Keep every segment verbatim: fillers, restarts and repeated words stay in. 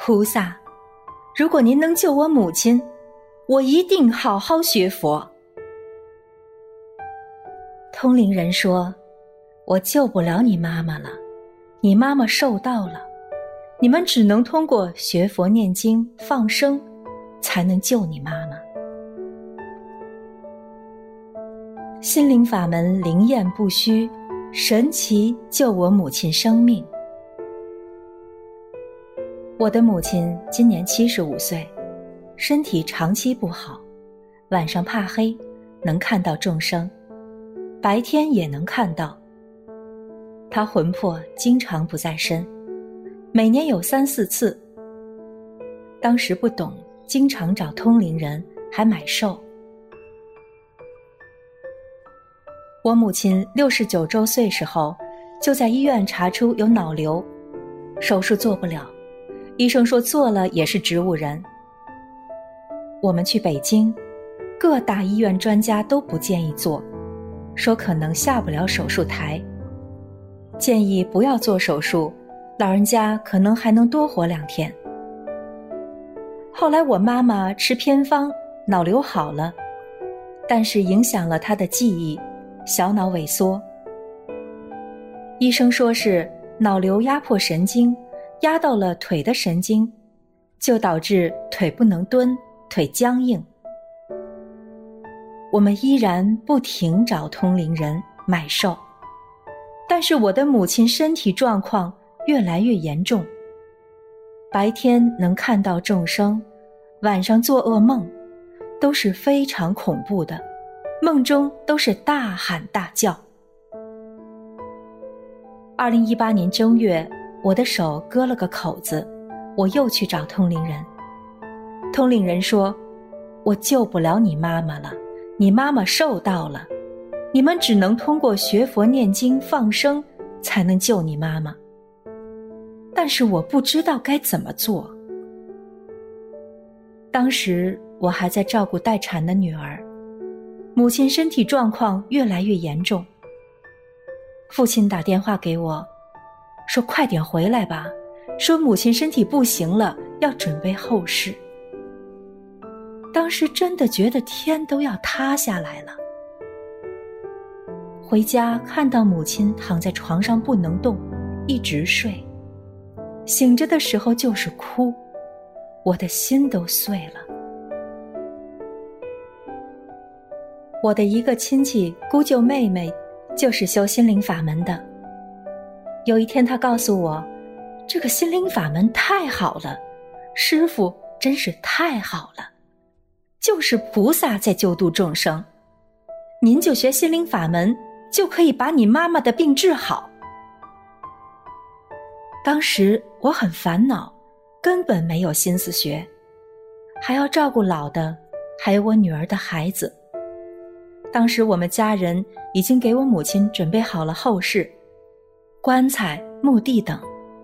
菩萨，如果您能救我母亲，我一定好好学佛。通灵人说，我救不了你妈妈了，你妈妈受道了，你们只能通过学佛念经放生才能救你妈妈。心灵法门灵验不虚，神奇救我母亲生命。我的母亲今年七十五岁，身体长期不好，晚上怕黑，能看到众生，白天也能看到。她魂魄经常不在身，每年有三四次。当时不懂，经常找通灵人，还买寿。我母亲六十九周岁时候，就在医院查出有脑瘤，手术做不了，医生说做了也是植物人。我们去北京，各大医院专家都不建议做，说可能下不了手术台，建议不要做手术，老人家可能还能多活两天。后来我妈妈吃偏方，脑瘤好了，但是影响了她的记忆，小脑萎缩。医生说是脑瘤压迫神经，压到了腿的神经，就导致腿不能蹲，腿僵硬。我们依然不停找通灵人买寿，但是我的母亲身体状况越来越严重，白天能看到众生，晚上做噩梦都是非常恐怖的，梦中都是大喊大叫。二零一八年正月，我的手割了个口子，我又去找通灵人。通灵人说，我救不了你妈妈了，你妈妈受道了，你们只能通过学佛念经放生才能救你妈妈。但是我不知道该怎么做。当时我还在照顾待产的女儿，母亲身体状况越来越严重。父亲打电话给我，说快点回来吧，说母亲身体不行了，要准备后事。当时真的觉得天都要塌下来了。回家看到母亲躺在床上不能动，一直睡，醒着的时候就是哭，我的心都碎了。我的一个亲戚姑舅妹妹就是修心灵法门的。有一天她告诉我，这个心灵法门太好了，师父真是太好了，就是菩萨在救度众生，您就学心灵法门，就可以把你妈妈的病治好。当时我很烦恼，根本没有心思学，还要照顾老的，还有我女儿的孩子。当时我们家人已经给我母亲准备好了后事，棺材、墓地等。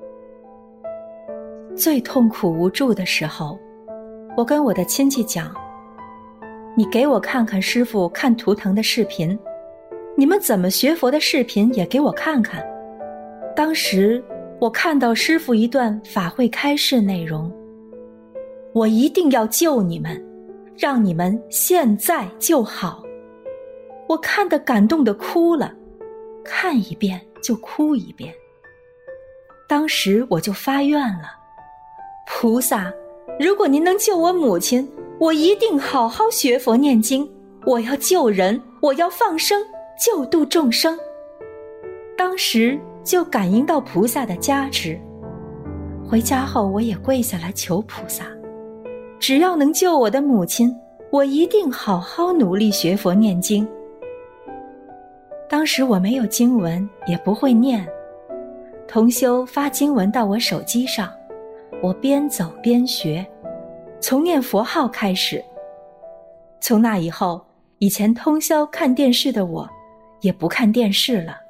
最痛苦无助的时候，我跟我的亲戚讲，你给我看看师父看图腾的视频，你们怎么学佛的视频也给我看看。当时我看到师父一段法会开示内容，我一定要救你们，让你们现在就好。我看得感动得哭了，看一遍就哭一遍。当时我就发愿了，菩萨，如果您能救我母亲，我一定好好学佛念经，我要救人，我要放生，救度众生。当时就感应到菩萨的加持，回家后我也跪下来求菩萨，只要能救我的母亲，我一定好好努力学佛念经。当时我没有经文，也不会念，同修发经文到我手机上，我边走边学，从念佛号开始。从那以后，以前通宵看电视的我也不看电视了。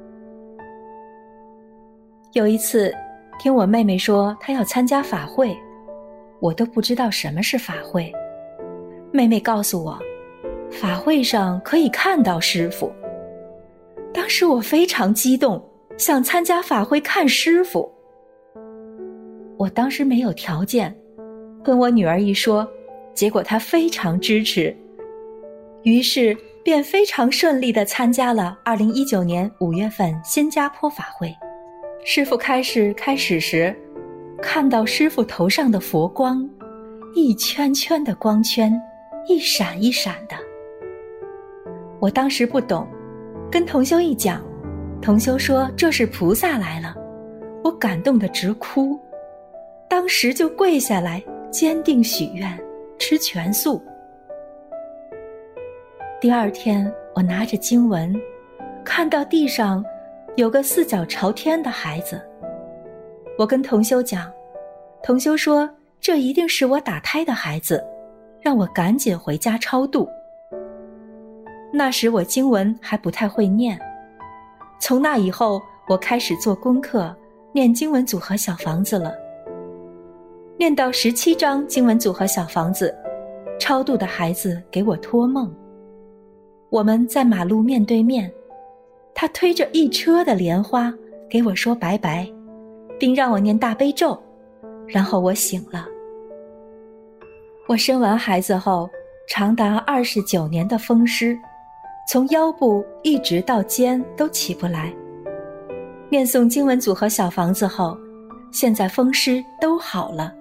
有一次听我妹妹说她要参加法会，我都不知道什么是法会。妹妹告诉我，法会上可以看到师父。当时我非常激动，想参加法会看师父。 我当时没有条件，跟我女儿一说，结果她非常支持，于是便非常顺利地参加了二零一九年五月份新加坡法会。师父开始开始时，看到师父头上的佛光，一圈圈的光圈，一闪一闪的。我当时不懂，跟同修一讲，同修说这是菩萨来了，我感动得直哭，当时就跪下来坚定许愿，吃全素。第二天我拿着经文，看到地上有个四脚朝天的孩子，我跟同修讲，同修说这一定是我打胎的孩子，让我赶紧回家超度。那时我经文还不太会念，从那以后我开始做功课，念经文组合小房子了。念到十七章经文组合小房子，超度的孩子给我托梦，我们在马路面对面，他推着一车的莲花给我说拜拜，并让我念大悲咒，然后我醒了。我生完孩子后，长达二十九年的风湿，从腰部一直到肩都起不来。念诵经文组合小房子后，现在风湿都好了。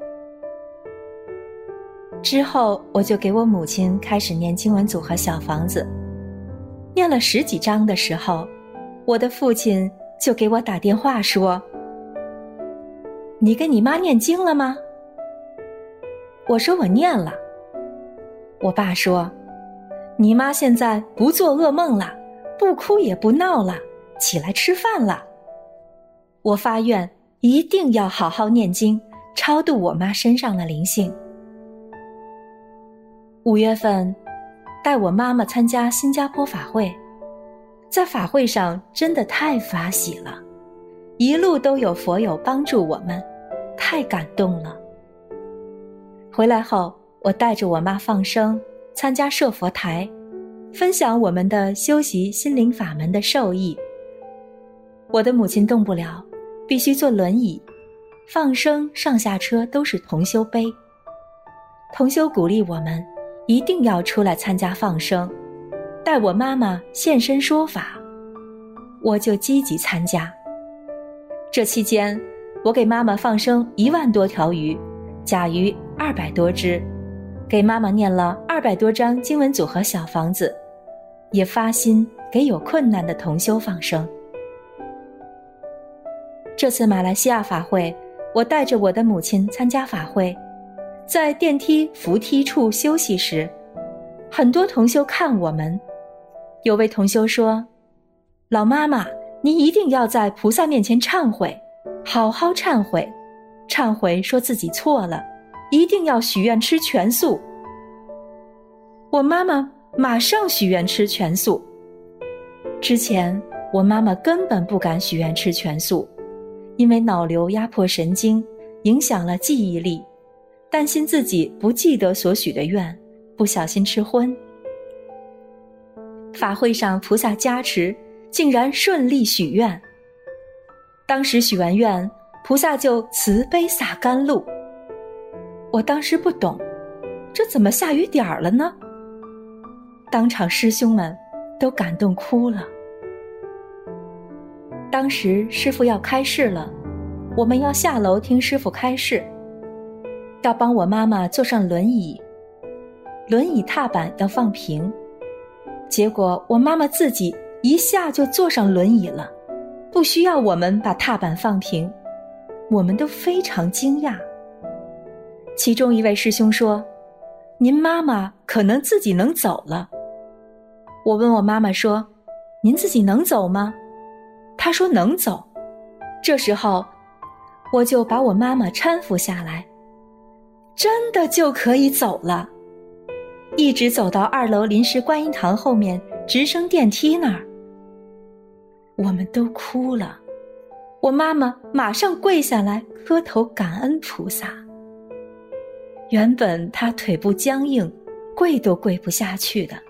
之后我就给我母亲开始念经文组合小房子，念了十几章的时候，我的父亲就给我打电话说，你跟你妈念经了吗？我说我念了。我爸说，你妈现在不做噩梦了，不哭也不闹了，起来吃饭了。我发愿一定要好好念经，超度我妈身上的灵性。五月份带我妈妈参加新加坡法会，在法会上真的太法喜了，一路都有佛友帮助我们，太感动了。回来后，我带着我妈放生，参加设佛台，分享我们的修习心灵法门的受益。我的母亲动不了，必须坐轮椅，放生上下车都是同修背。同修鼓励我们一定要出来参加放生，带我妈妈现身说法，我就积极参加。这期间，我给妈妈放生一万多条鱼，甲鱼二百多只，给妈妈念了二百多张经文组合小房子，也发心给有困难的同修放生。这次马来西亚法会，我带着我的母亲参加法会，在电梯扶梯处休息时，很多同修看我们，有位同修说，老妈妈，您一定要在菩萨面前忏悔，好好忏悔，忏悔说自己错了，一定要许愿吃全素。我妈妈马上许愿吃全素。之前我妈妈根本不敢许愿吃全素，因为脑瘤压迫神经，影响了记忆力，担心自己不记得所许的愿，不小心吃荤。法会上菩萨加持，竟然顺利许愿。当时许完愿，菩萨就慈悲洒甘露。我当时不懂，这怎么下雨点儿了呢？当场师兄们都感动哭了。当时师父要开示了，我们要下楼听师父开示，要帮我妈妈坐上轮椅，轮椅踏板要放平。结果我妈妈自己一下就坐上轮椅了，不需要我们把踏板放平，我们都非常惊讶。其中一位师兄说，您妈妈可能自己能走了。我问我妈妈说，您自己能走吗？她说能走。这时候我就把我妈妈搀扶下来，真的就可以走了，一直走到二楼临时观音堂后面直升电梯那儿。我们都哭了，我妈妈马上跪下来磕头感恩菩萨。原本她腿部僵硬，跪都跪不下去的。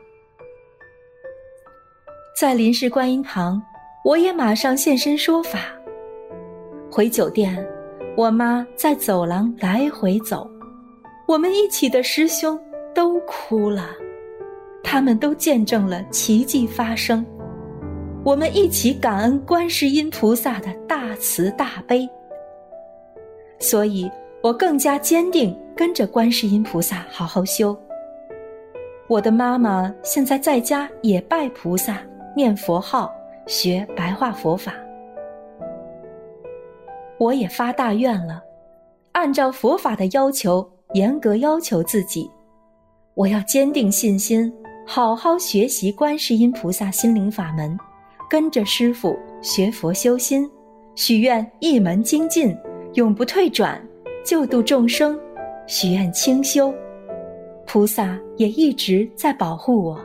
在临时观音堂，我也马上现身说法。回酒店， 我妈在走廊来回走，我们一起的师兄都哭了，他们都见证了奇迹发生。我们一起感恩观世音菩萨的大慈大悲，所以我更加坚定跟着观世音菩萨好好修。我的妈妈现在在家也拜菩萨，念佛号，学白话佛法。我也发大愿了，按照佛法的要求，严格要求自己，我要坚定信心，好好学习观世音菩萨心灵法门，跟着师父学佛修心，许愿一门精进，永不退转，救度众生，许愿清修，菩萨也一直在保护我。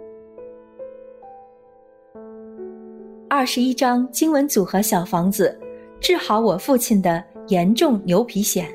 二十一张经文组合小房子，治好我父亲的严重牛皮癣。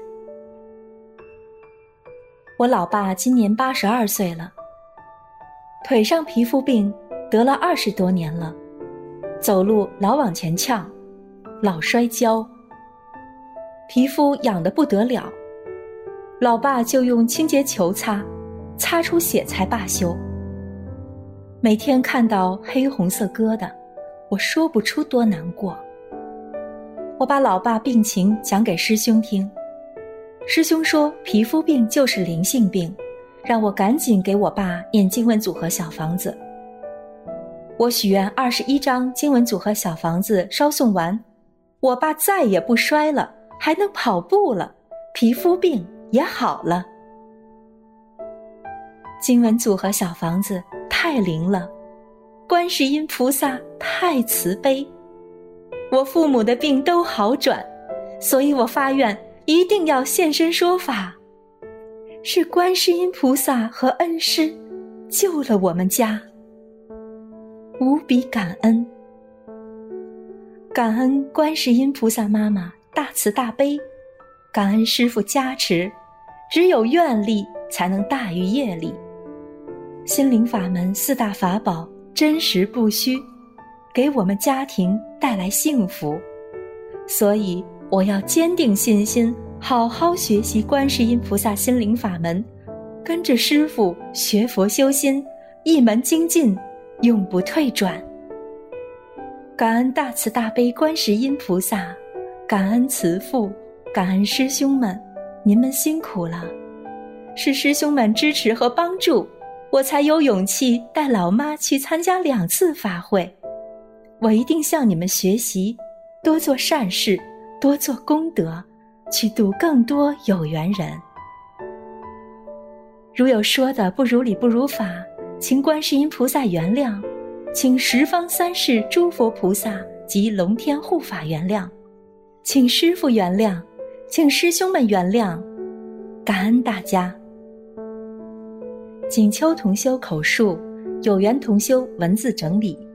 我老爸今年八十二岁了，腿上皮肤病得了二十多年了，走路老往前呛，老摔跤，皮肤痒得不得了，老爸就用清洁球擦，擦出血才罢休。每天看到黑红色疙瘩，我说不出多难过。我把老爸病情讲给师兄听，师兄说皮肤病就是灵性病，让我赶紧给我爸念经文组合小房子。我许愿二十一张经文组合小房子烧送完，我爸再也不摔了，还能跑步了，皮肤病也好了。经文组合小房子太灵了，观世音菩萨太慈悲，我父母的病都好转，所以我发愿一定要现身说法。是观世音菩萨和恩师救了我们家，无比感恩。感恩观世音菩萨妈妈大慈大悲，感恩师父加持，只有愿力才能大于业力。心灵法门四大法宝真实不虚，给我们家庭带来幸福，所以我要坚定信心，好好学习观世音菩萨心灵法门，跟着师父学佛修心，一门精进，永不退转。感恩大慈大悲观世音菩萨，感恩慈父，感恩师兄们，您们辛苦了，是师兄们支持和帮助，我才有勇气带老妈去参加两次法会。我一定向你们学习，多做善事，多做功德，去度更多有缘人。如有说的不如理不如法，请观世音菩萨原谅，请十方三世诸佛菩萨及龙天护法原谅，请师父原谅，请师兄们原谅，感恩大家。锦秋同修口述，有缘同修文字整理。